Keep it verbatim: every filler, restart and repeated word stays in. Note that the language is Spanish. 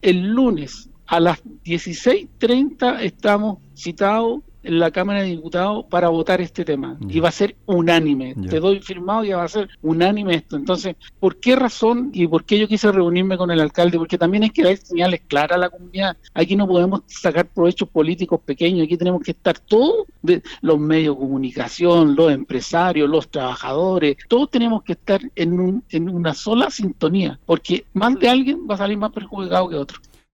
el lunes a las dieciséis treinta estamos citados en la Cámara de Diputados para votar este tema. Yeah. Y va a ser unánime. Yeah. Te doy firmado que va a ser unánime esto. Entonces, ¿por qué razón y por qué yo quise reunirme con el alcalde? Porque también hay que dar señales claras a la comunidad. Aquí no podemos sacar provechos políticos pequeños. Aquí tenemos que estar todos, de, los medios de comunicación, los empresarios, los trabajadores, todos tenemos que estar en, un, en una sola sintonía, porque más de alguien va a salir más perjudicado que otro.